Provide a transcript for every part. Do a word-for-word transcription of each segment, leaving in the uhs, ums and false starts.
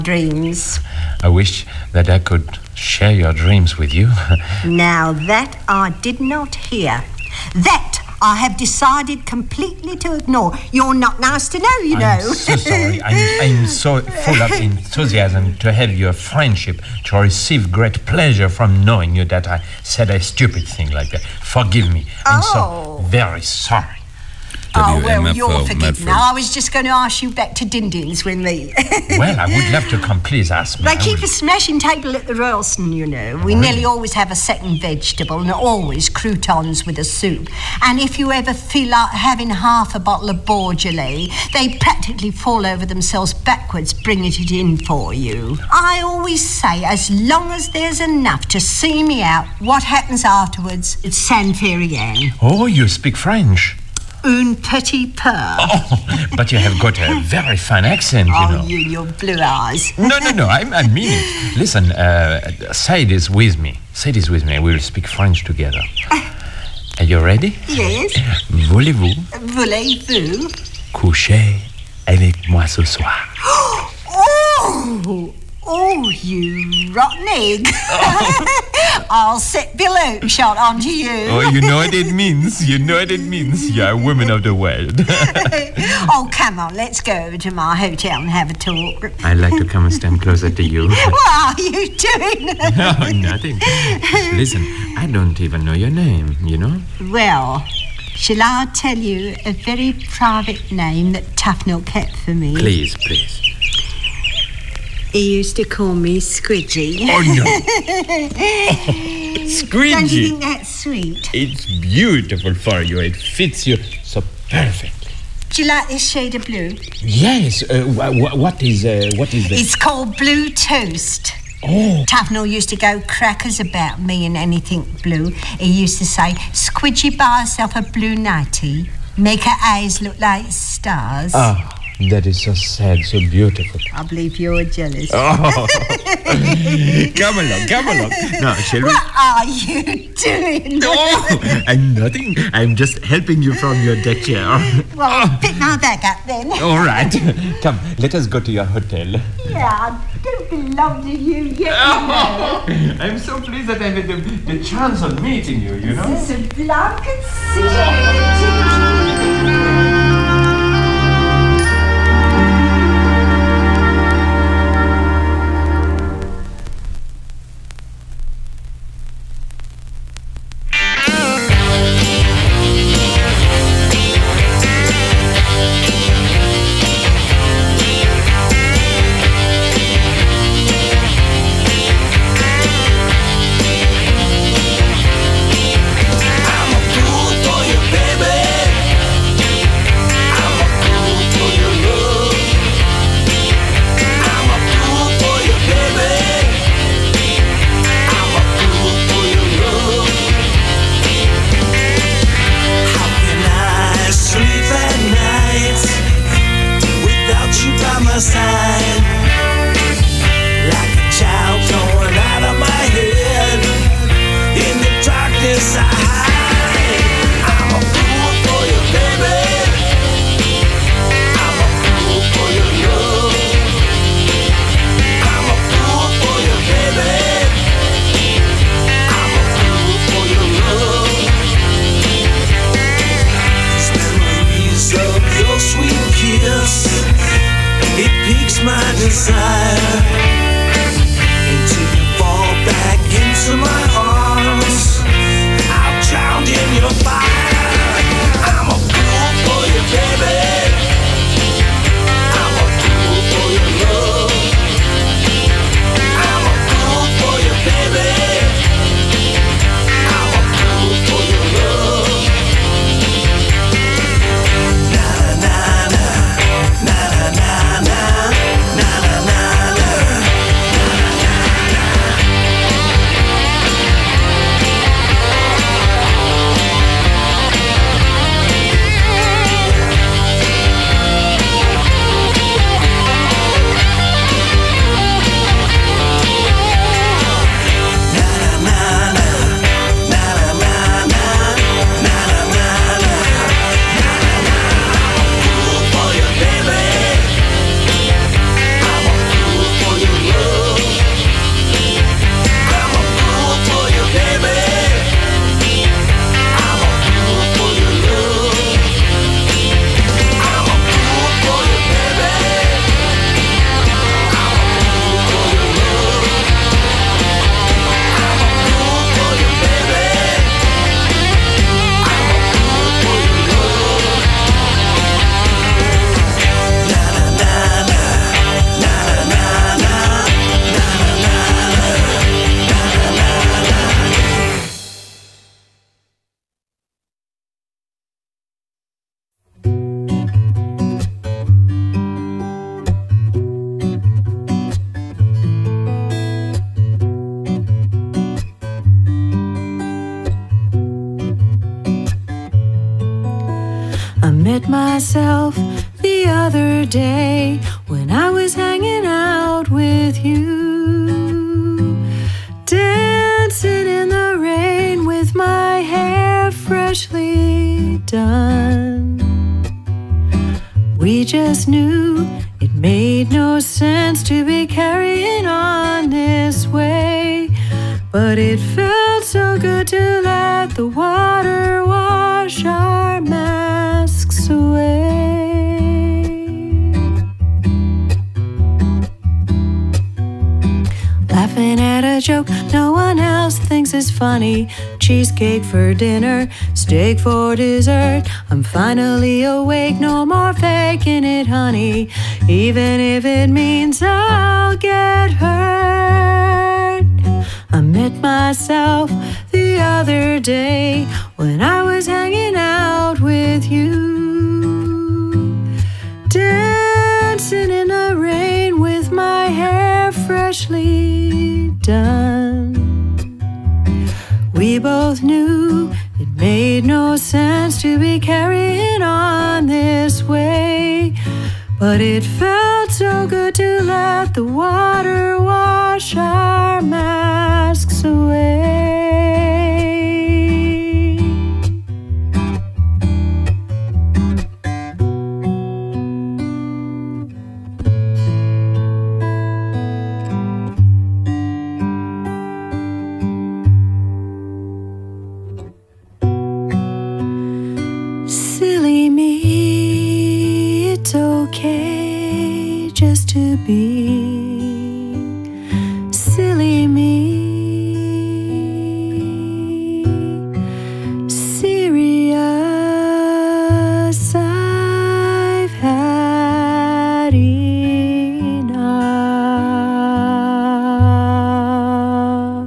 dreams. I wish that I could share your dreams with you. Now that I did not hear. That I have decided completely to ignore. You're not nice to know, you know. I'm so sorry. I'm, I'm so full of enthusiasm to have your friendship, to receive great pleasure from knowing you that I said a stupid thing like that. Forgive me. I'm Oh. so very sorry. Oh, well, W M F O, you're forgiven. Medford. Now, I was just going to ask you back to Dindins with me. Well, I would love to come. Please ask me. They I keep would- a smashing table at the Royalston, you know. We nearly always have a second vegetable and always croutons with a soup. And if you ever feel like having half a bottle of Beaujolais, they practically fall over themselves backwards bringing it in for you. I always say, as long as there's enough to see me out, what happens afterwards, it's San Ferrian. Oh, you speak French. Un petit peu. Oh, but you have got a very fine accent, you Oh, know. you, your blue eyes. No, no, no, I, I mean it. Listen, uh, say this with me. Say this with me. We'll speak French together. Are you ready? Yes. Voulez-vous Voulez-vous? coucher avec moi ce soir? Oh, oh, you rotten egg. I'll set Bill shot onto you. Oh, you know what it means. You know what it means. You're a woman of the world. Oh, come on, let's go over to my hotel and have a talk. I'd like to come and stand closer to you. What are you doing? No, nothing. Listen, I don't even know your name, you know? Well, shall I tell you a very private name that Tufnell kept for me? Please, please. He used to call me Squidgy. Oh, no. Don't you Squidgy. think that's sweet? It's beautiful for you. It fits you so perfectly. Do you like this shade of blue? Yes. Uh, wh- wh- what is uh, what is the? It's called Blue Toast. Oh. Tufnell used to go crackers about me and anything blue. He used to say, Squidgy buy herself a blue nightie, make her eyes look like stars. Ah, that is so sad, so beautiful. I believe you're jealous. Oh. Come along, come along. Now, shall we? What are you doing? Oh, I'm nothing. I'm just helping you from your deck chair. Well, pick my bag up then. All right. Come, let us go to your hotel. Yeah, I don't belong to you yet, you know. I'm so pleased that I had the, the chance of meeting you, you know? This is a blanket secret. I'm a fool for you, baby. met myself the other day when I was hanging out with you, dancing in the rain with my hair freshly done. We just knew it made no sense to be carrying on this way, but it felt so good to let the water wash our masks away. Laughing at a joke no one else thinks is funny. Cheesecake for dinner, steak for dessert. I'm finally awake, no more faking it, honey, even if it means I'll get hurt. I met myself the other day when I was hanging out with you, dancing in the rain with my hair freshly done. We both knew it made no sense to be carrying on this way, but it felt so good to let the water wash our masks away. Silly me, it's okay just to be silly me. Serious, I've had enough.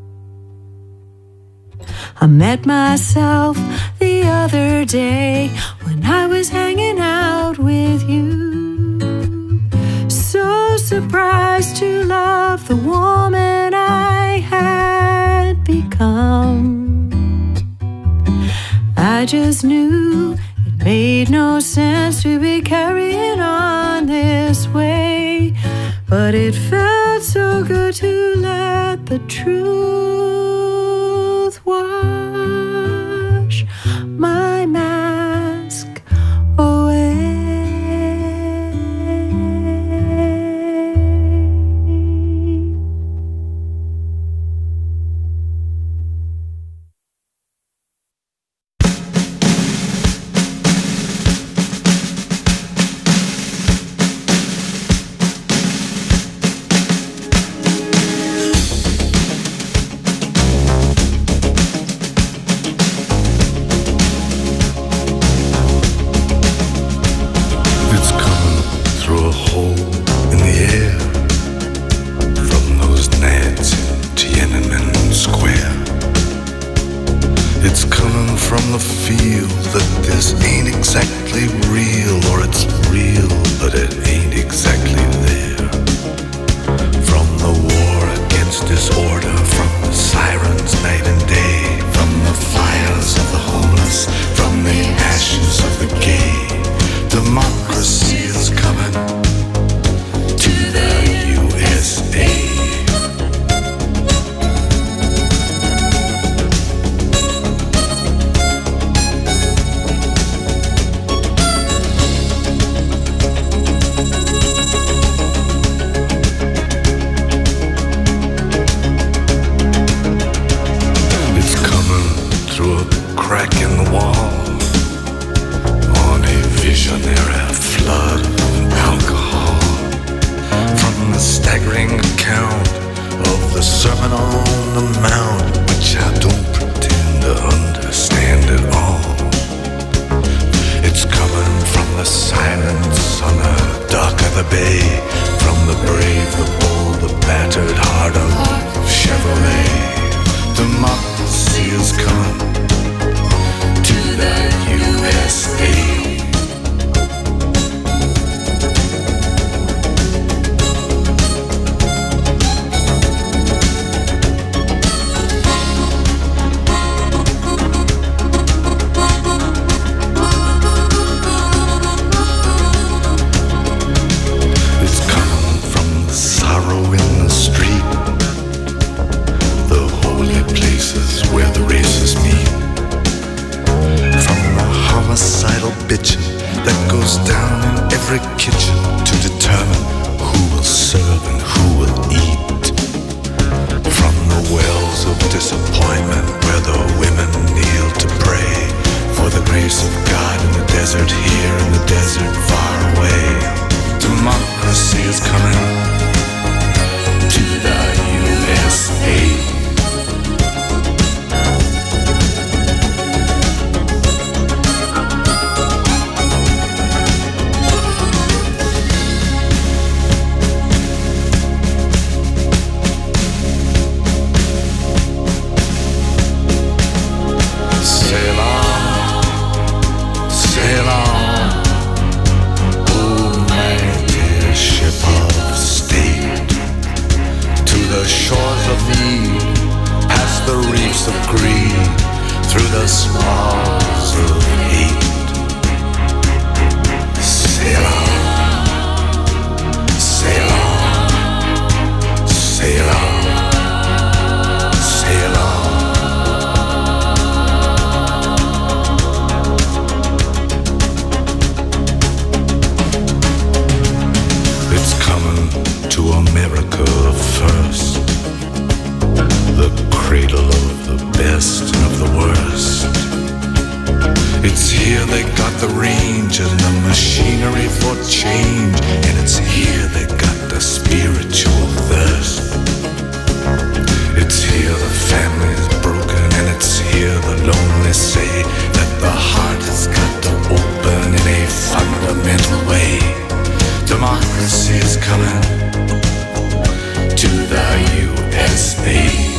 I met myself the other day when I was hanging out with you, so surprised to love the woman I had become. I just knew it made no sense to be carrying on this way, but it felt so good to let the truth wash my mask away. of need, past the reefs of greed, through the swallows of hate. Sail on, sail on, sail on, sail on. It's coming to America first, the cradle of the best and of the worst. It's here they got the range and the machinery for change, and it's here they got the spiritual thirst. It's here the family's broken, and it's here the lonely say that the heart has got to open in a fundamental way. Democracy is coming to the U S A.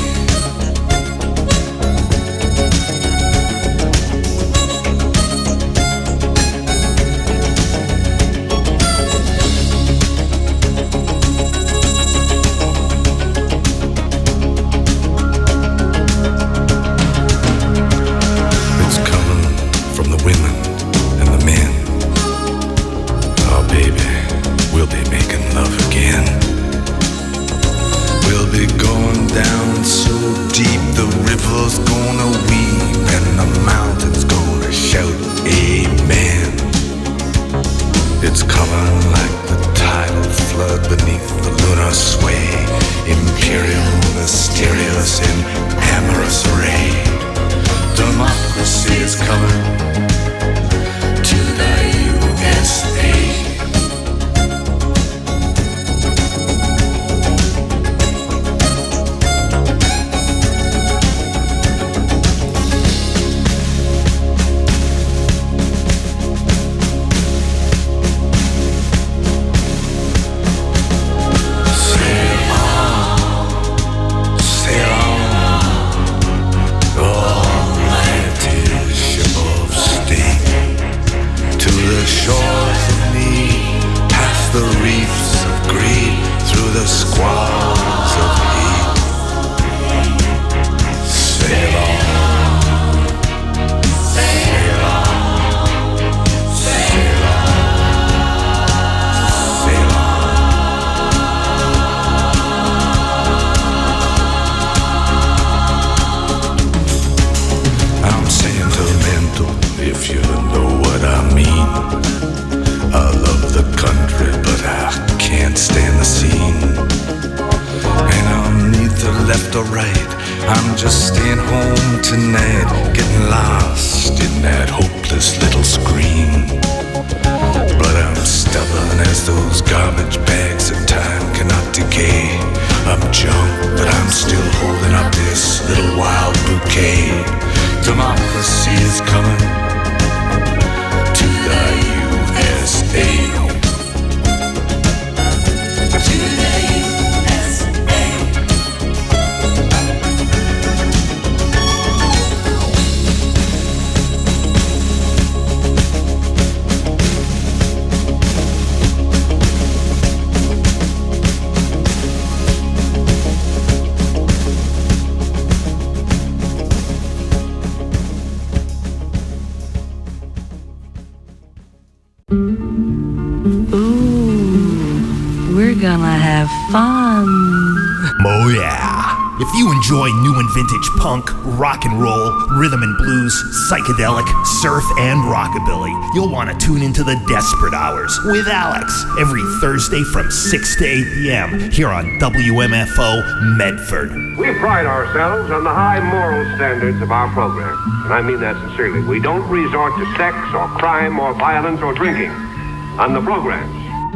Enjoy new and vintage punk, rock and roll, rhythm and blues, psychedelic, surf, and rockabilly. You'll want to tune into the Desperate Hours with Alex every Thursday from six to eight p.m. here on W M F O Medford. We pride ourselves on the high moral standards of our program, and I mean that sincerely. We don't resort to sex or crime or violence or drinking on the programs.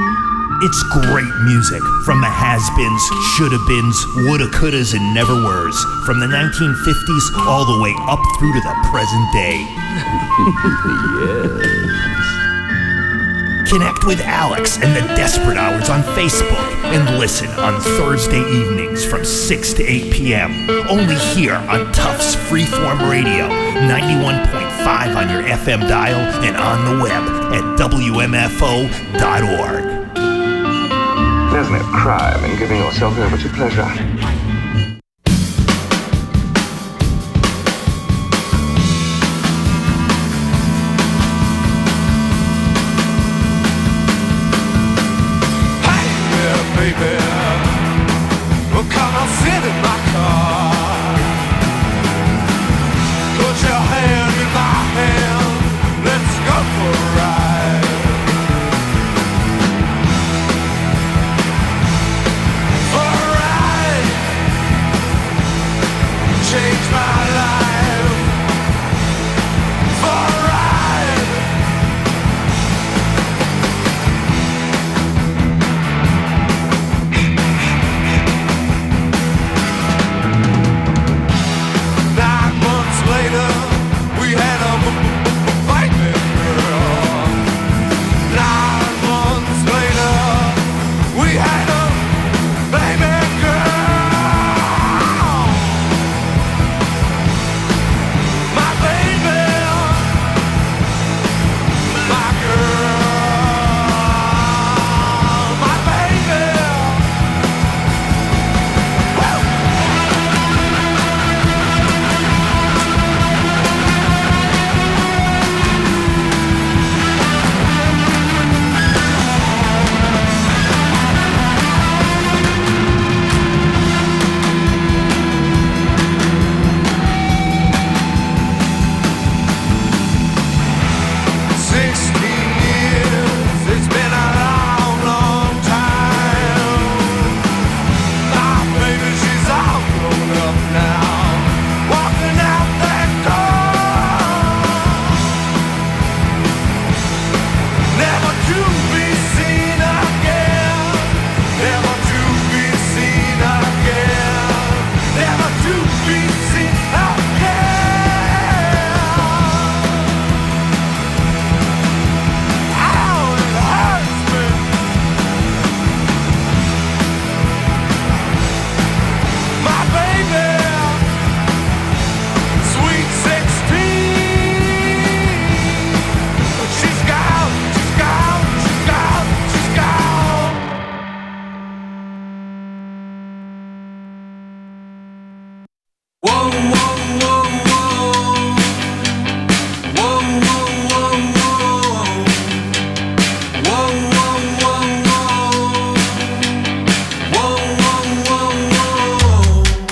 It's great music from the has-beens, shoulda-beens, woulda-couldas, and never-weres. From the nineteen fifties all the way up through to the present day. Yes. Connect with Alex and the Desperate Hours on Facebook and listen on Thursday evenings from six to eight p.m. Only here on Tufts Freeform Radio, ninety-one point five on your F M dial and on the web at W M F O dot org. There's no crime in giving yourself over to pleasure. come on, sit in my car. Put your hand in my hand, let's go for a ride. For a ride, change my life. For a ride. Nine months later, we had a fight, girl. Nine months later, we had a baby girl. My baby, my girl, my baby. Woo! Sixteen years, it's been a long, long time. My baby, she's all grown up now, walking out that door, never to be seen again, never to be seen again, never to be seen again. Ow, it hurts me. My baby, sweet sixteen. She's gone, she's gone, she's gone, she's gone. Whoa, whoa, whoa, whoa. Whoa, whoa, whoa, whoa. Whoa, whoa, whoa, whoa. Whoa, whoa, whoa, whoa.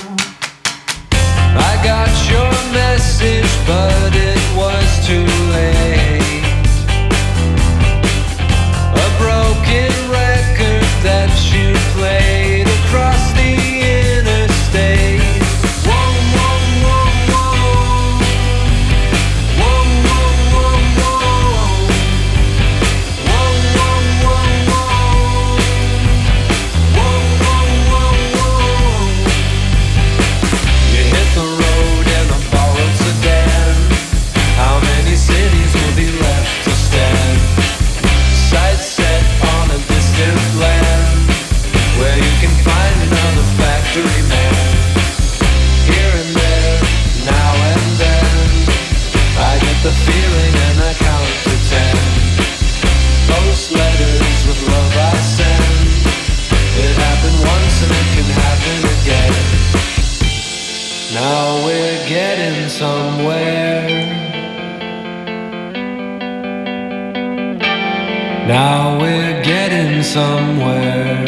I got your message, but it was too late. A broken record that you played across the interstate. Whoa, whoa, whoa, whoa. Whoa, whoa, whoa, whoa. Whoa, whoa, whoa, whoa. Whoa, whoa, whoa, whoa. You hit the road in a borrowed sedan. How many cities will be left to stand? Sights set on a distant land, where you can find another factory man. Here and there, now and then, I get the feeling and I count to ten. Post letters with love I send. It happened once and it can happen again. Now we're getting somewhere. Now we're getting somewhere.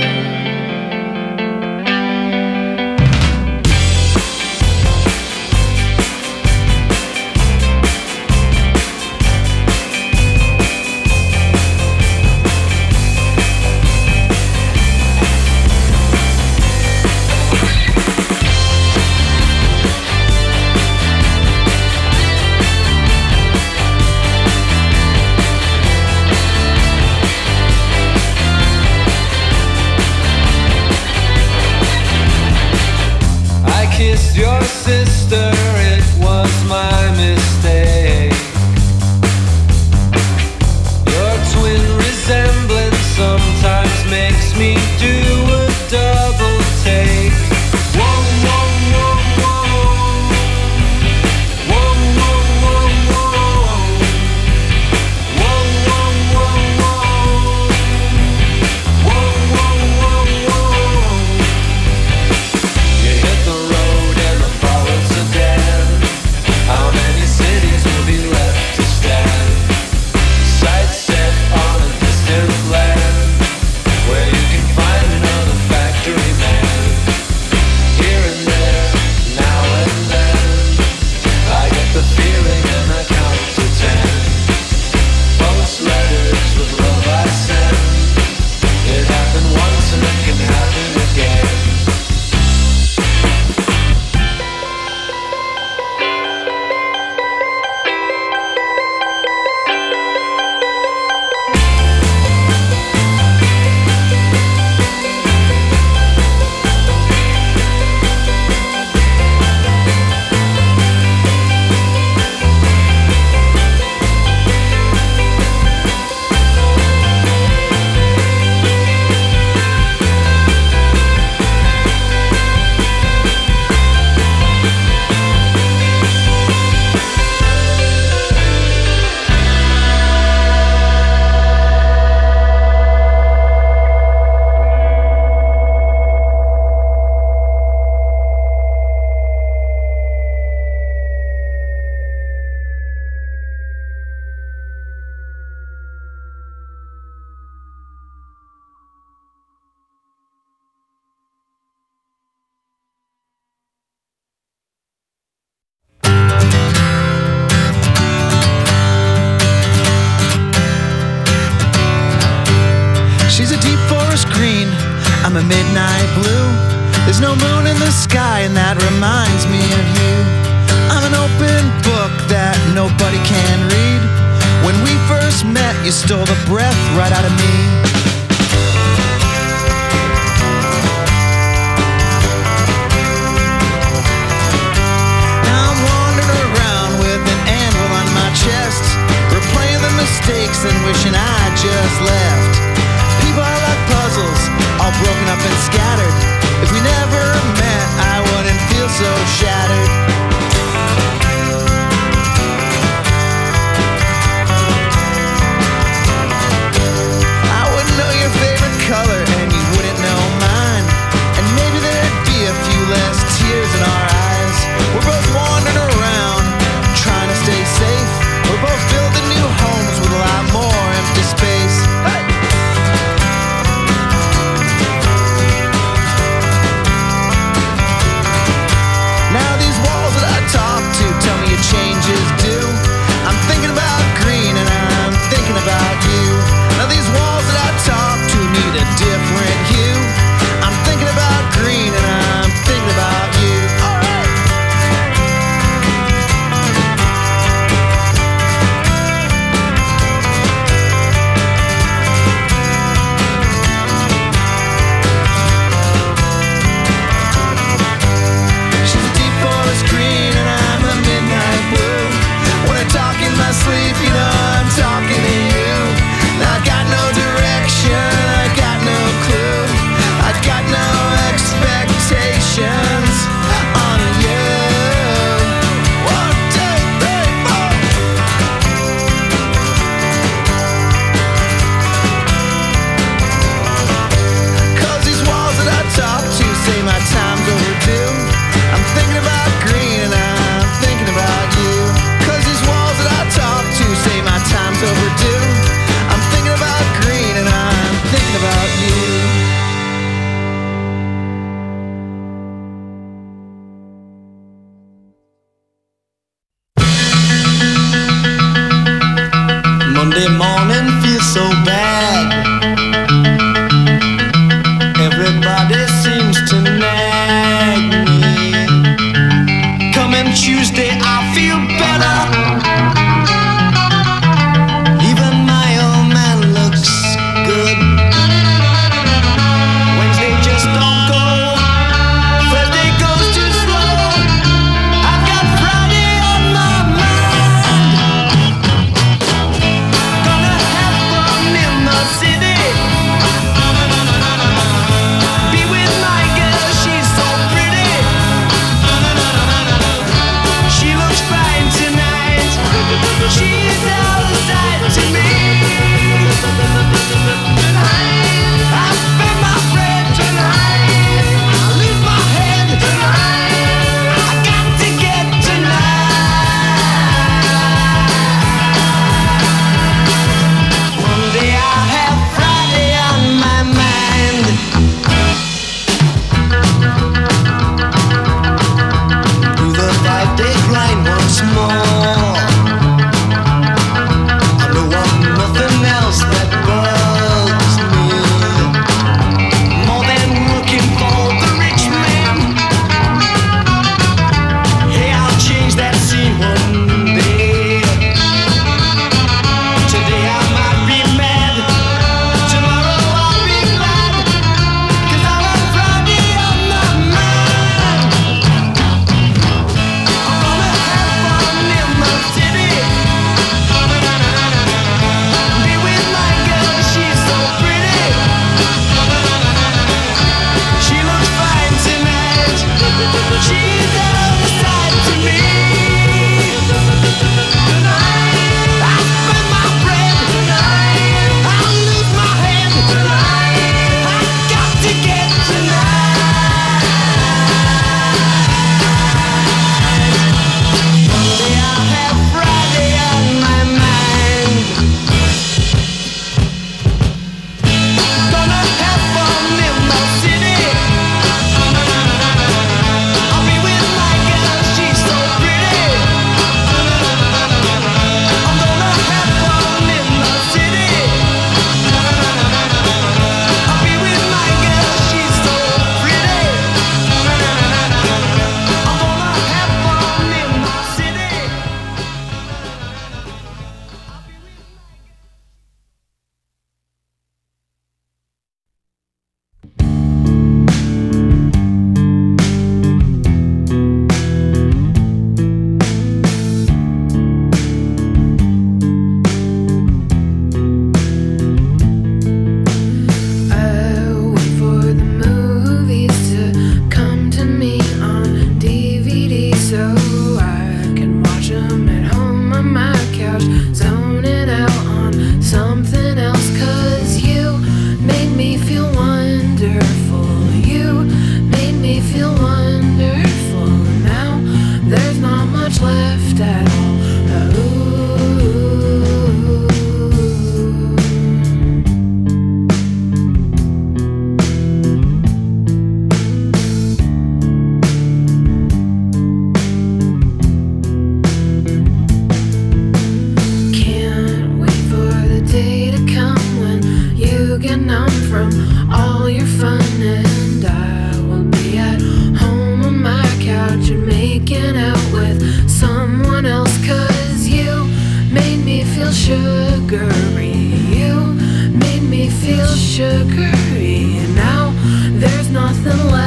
Kissed your sister, it was my mistake. Your twin resemblance sometimes makes me do a double take. Whoa, whoa, whoa, whoa. Whoa, whoa, whoa, whoa. Whoa, whoa, whoa, whoa. Whoa, whoa, whoa, whoa. You hit the road in a borrowed sedan. midnight blue. There's no moon in the sky, and that reminds me of you. I'm an open book that nobody can read. When we first met, you stole the breath right out of me. Now I'm wandering around with an anvil on my chest, replaying the mistakes and wishing I just left. People are like puzzles, all broken up and scattered. If we never met, I wouldn't feel so shattered.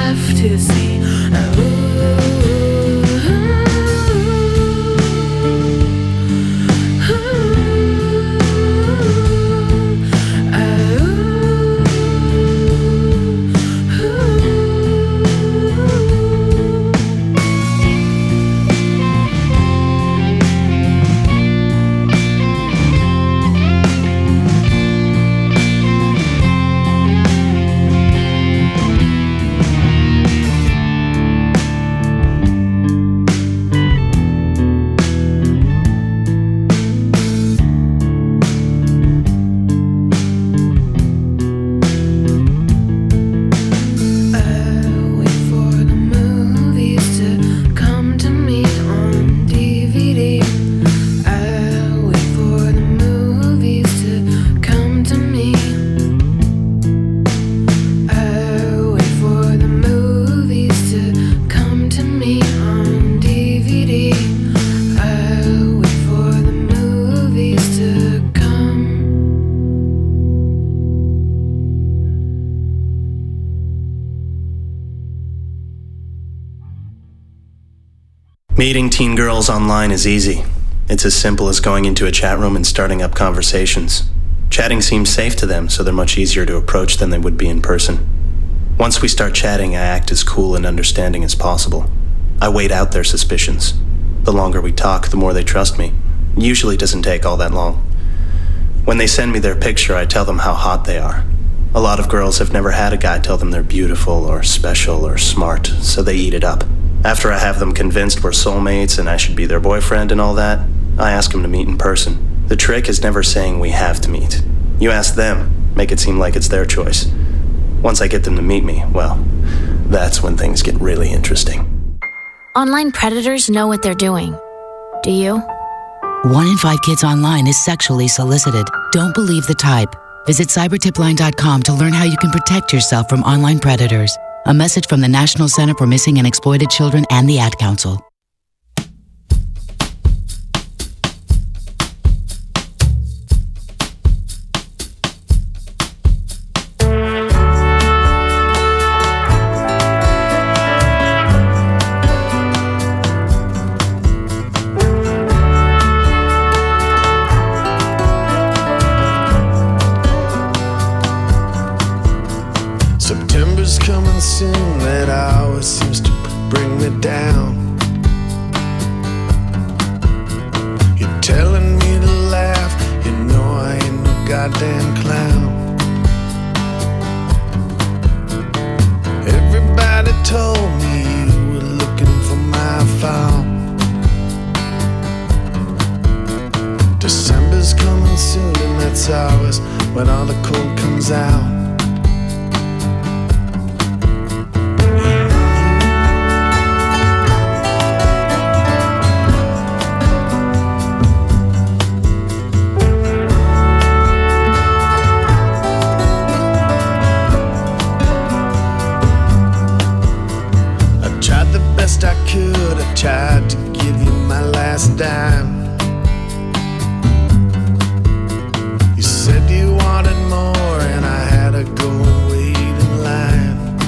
left to see. Meeting teen girls online is easy. It's as simple as going into a chat room and starting up conversations. Chatting seems safe to them, so they're much easier to approach than they would be in person. Once we start chatting, I act as cool and understanding as possible. I wait out their suspicions. The longer we talk, the more they trust me. It usually doesn't take all that long. When they send me their picture, I tell them how hot they are. A lot of girls have never had a guy tell them they're beautiful or special or smart, so they eat it up. After I have them convinced we're soulmates and I should be their boyfriend and all that, I ask them to meet in person. The trick is never saying we have to meet. You ask them, make it seem like it's their choice. Once I get them to meet me, well, that's when things get really interesting. Online predators know what they're doing. Do you? One in five kids online is sexually solicited. Don't believe the type. Visit cyber tip line dot com to learn how you can protect yourself from online predators. A message from the National Center for Missing and Exploited Children and the Ad Council. September's coming soon, that always seems to bring me down. You're telling me to laugh, you know I ain't no goddamn clown. Everybody told me you were looking for my phone. December's coming soon, and that's always when all the cold comes out. I could, I tried to give you my last dime. You said you wanted more, and I had to go and wait in line.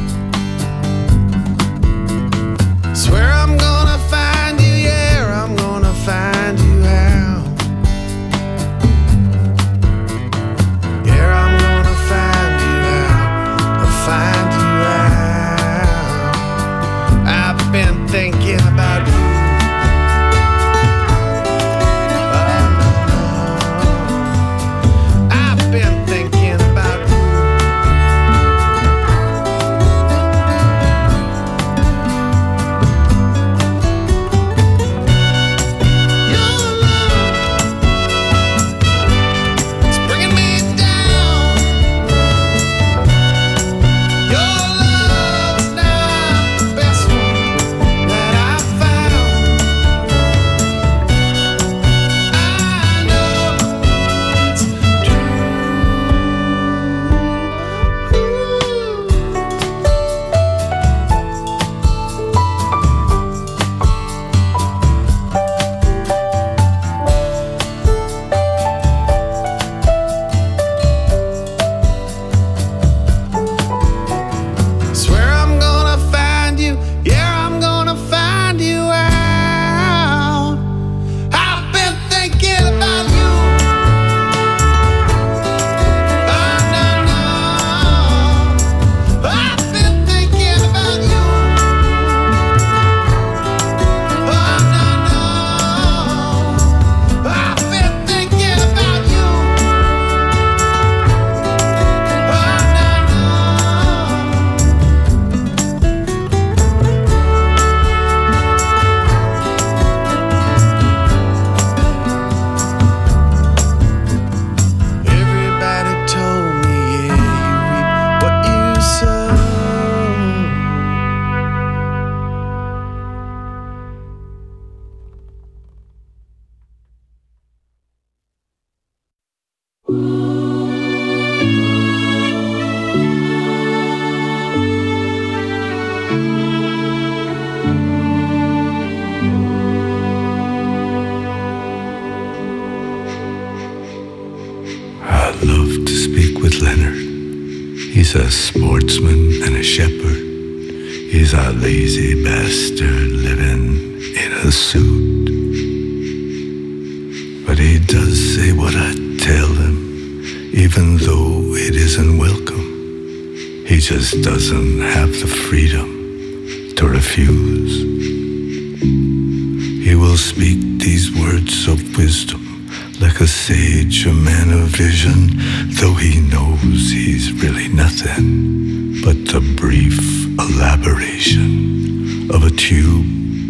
Swear I'm gonna find you, yeah, I'm gonna find you how. Yeah, I'm gonna find you out, I'll find you out. I've been thinking about you. He's a sportsman and a shepherd. He's a lazy bastard living in a suit. But he does say what I tell him, even though it isn't welcome. He just doesn't have the freedom to refuse. He will speak these words of wisdom like a sage, a man of vision, though he knows he's really nothing but the brief elaboration of a tube.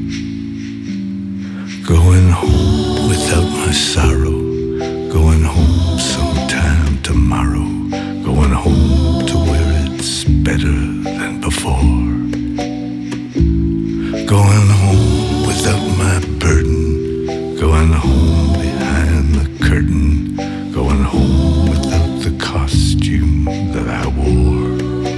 Going home without my sorrow, going home sometime tomorrow, going home to where it's better than before. Going home without my burden, going home behind the curtain, going home without the costume that I wore.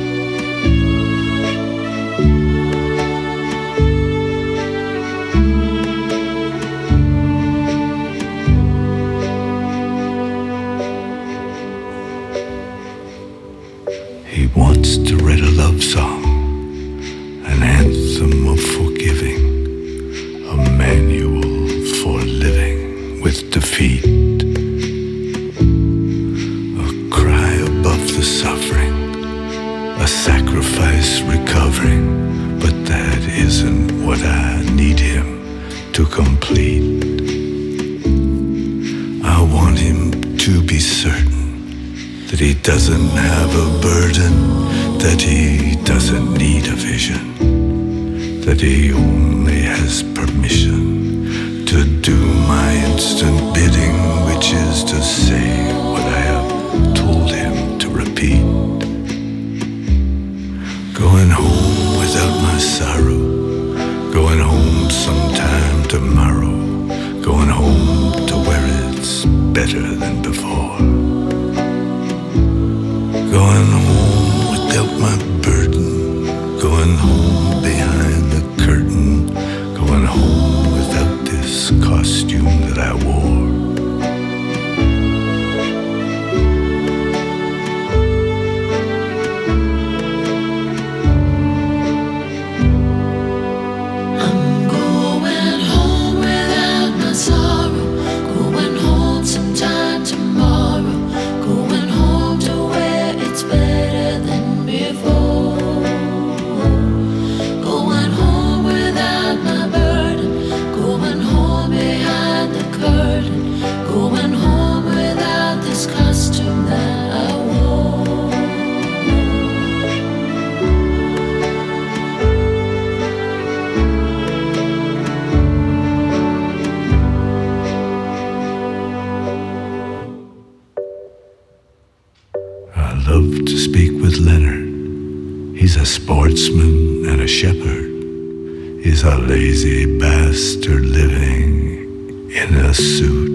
He wants to write a love song, an anthem of forgiving, a manual for living with defeat, a cry above the suffering, a sacrifice recovering, but that isn't what I need him to complete. I want him to be certain that he doesn't have a burden, that he doesn't need a vision, that he only has permission to do my instant bidding, which is to say what I have told him to repeat. Going home without my sorrow, going home sometime tomorrow, going home to where it's better than before. Going home without my burden, going home behind the curtain, going home without this costume that I wore. I'm going home without my sorrow, going home sometime tomorrow, going home to where it's better than before. Going home without my burden, going home behind the curtain, going home without this costume that I wore. I love to speak with Leonard. He's a sportsman and a shepherd. He's a lazy bastard living in a suit.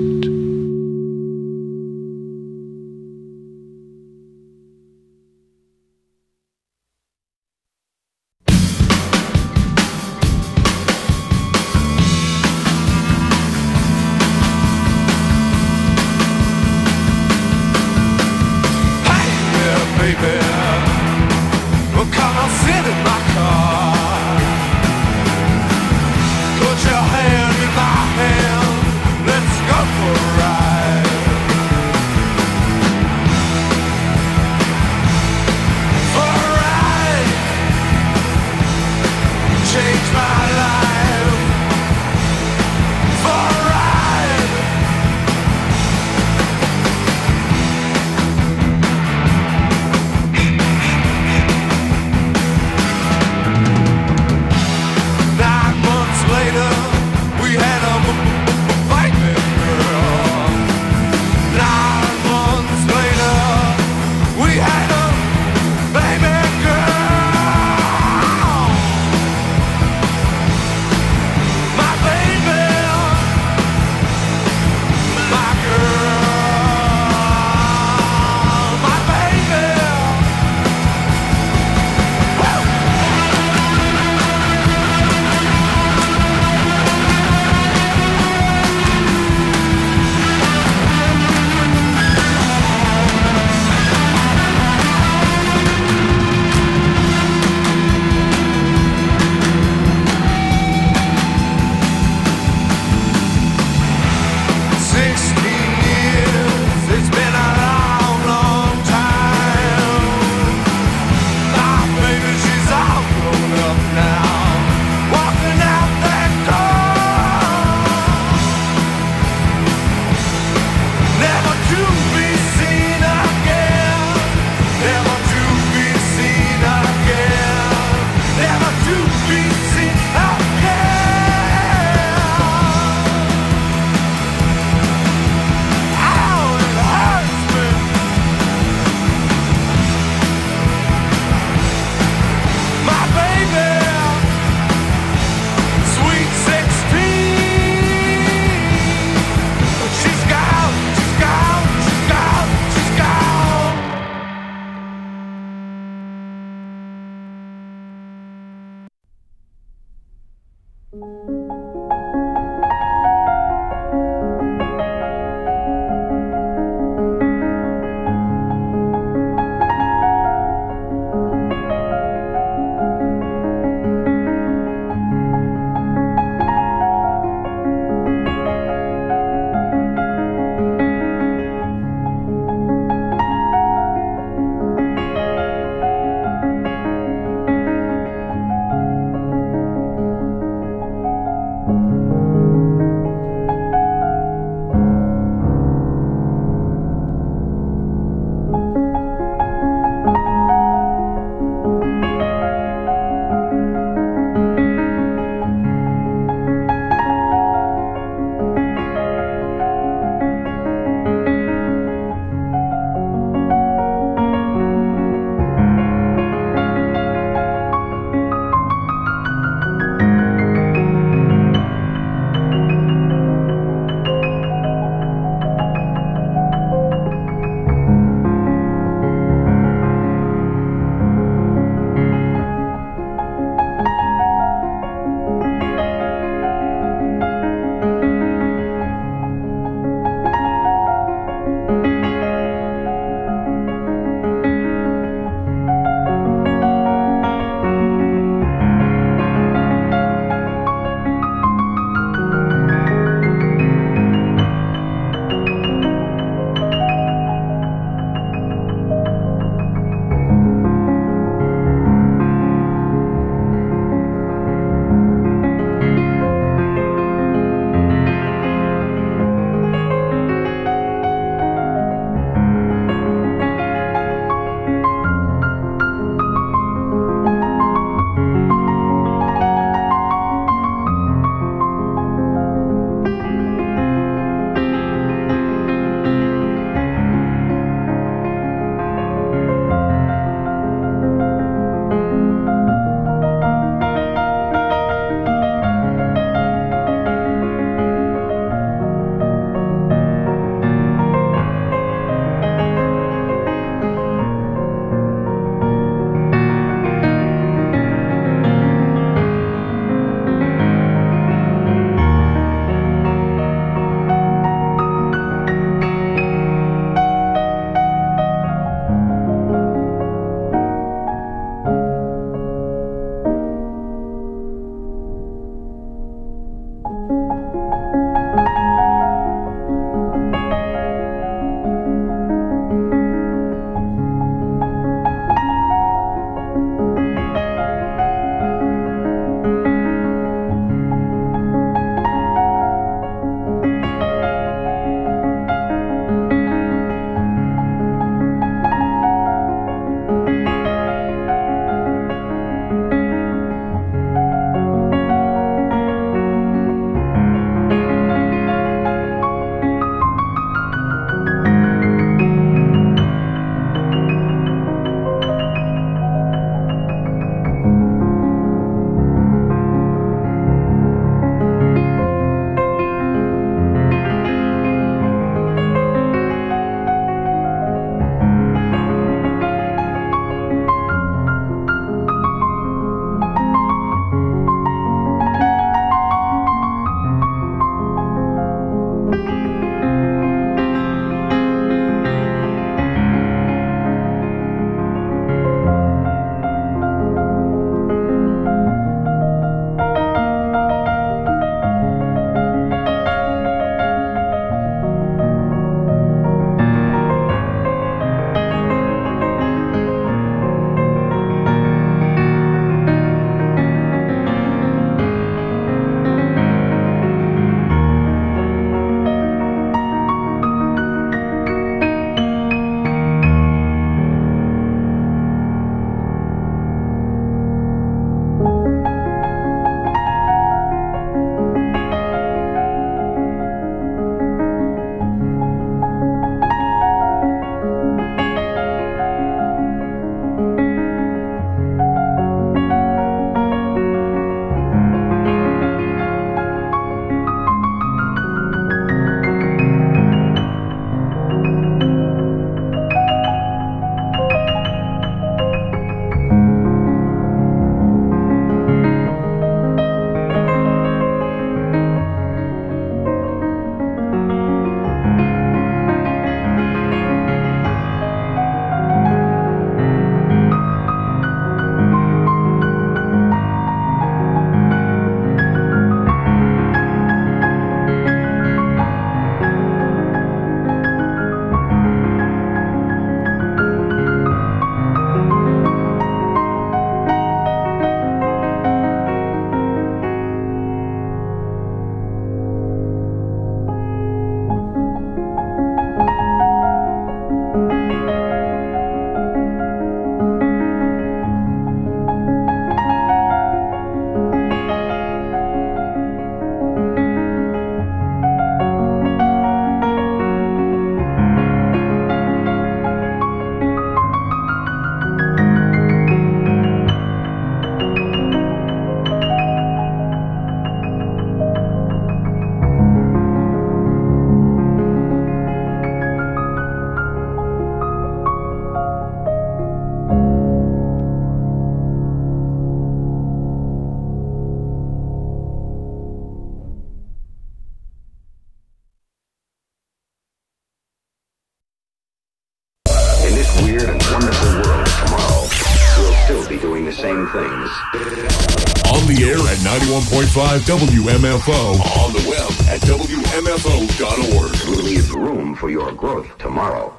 On the air at ninety-one point five W M F O. On the web at W M F O dot org. Leave room for your growth tomorrow.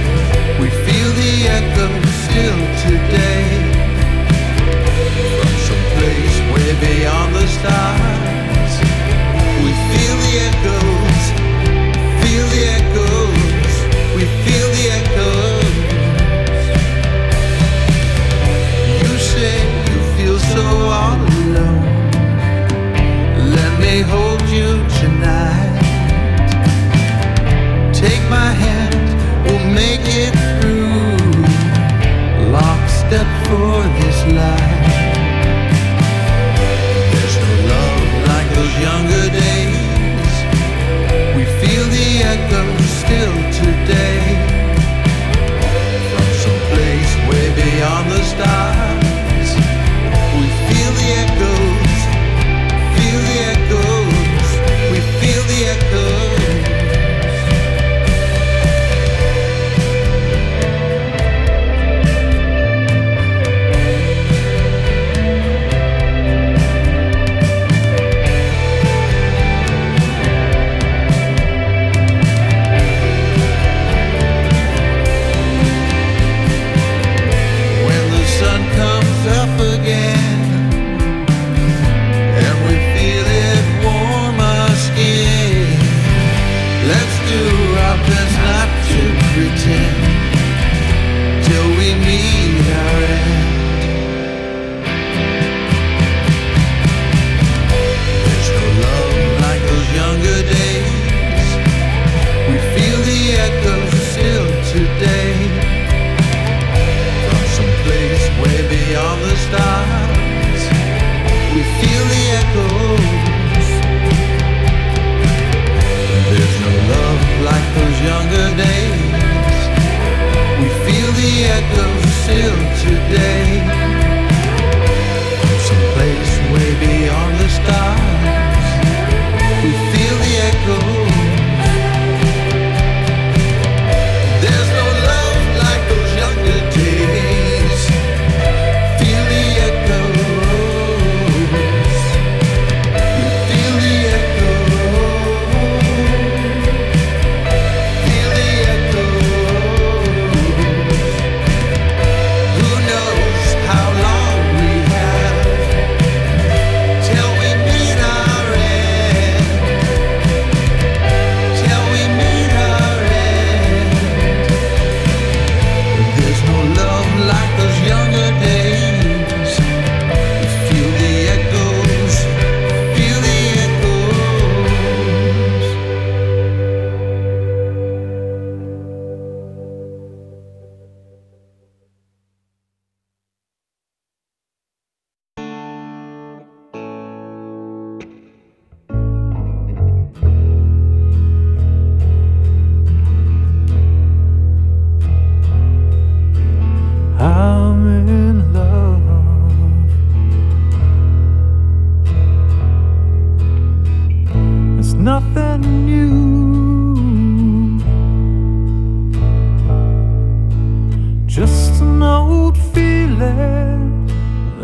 Still today, from so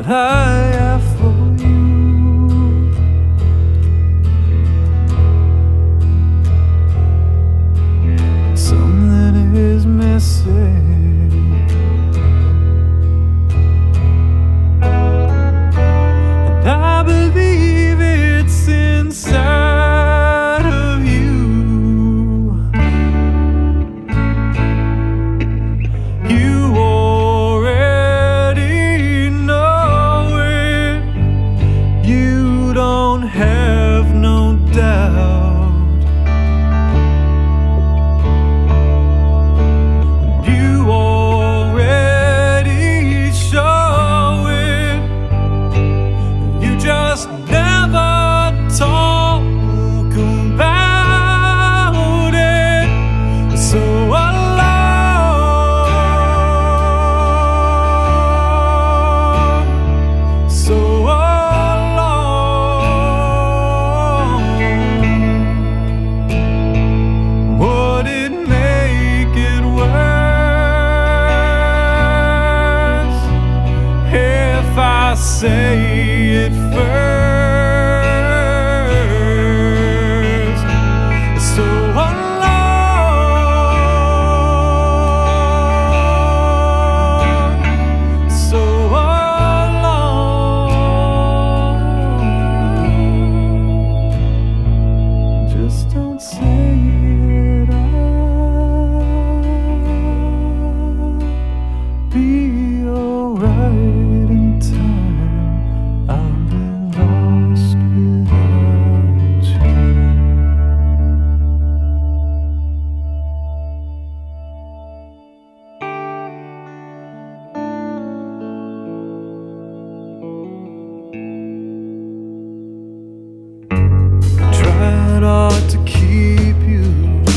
what I have for you. Something is missing. And I believe it's inside of you. You already know it. You don't have no doubt. You already show it. You just never talk about it. So alone, so alone. Would it make it worse if I say it first? So alone, so alone. Just don't say it. I'll be alright in time. I'll be lost without you. Tried hard to keep you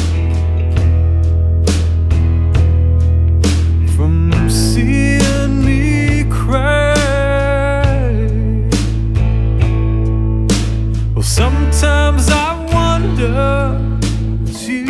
from seeing me cry. Well, sometimes I wonder, is you